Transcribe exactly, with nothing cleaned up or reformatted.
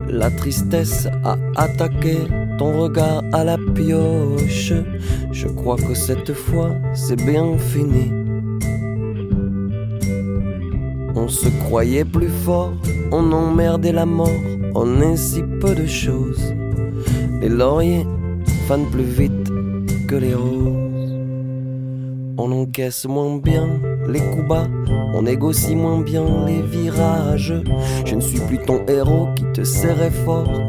La tristesse a attaqué ton regard à la pioche. Je crois que cette fois c'est bien fini. On se croyait plus fort, on emmerdait la mort. On est si peu de choses. Les lauriers fanent plus vite que les roses. On encaisse moins bien les coups bas, on négocie moins bien les virages. Je ne suis plus ton héros qui te serrait fort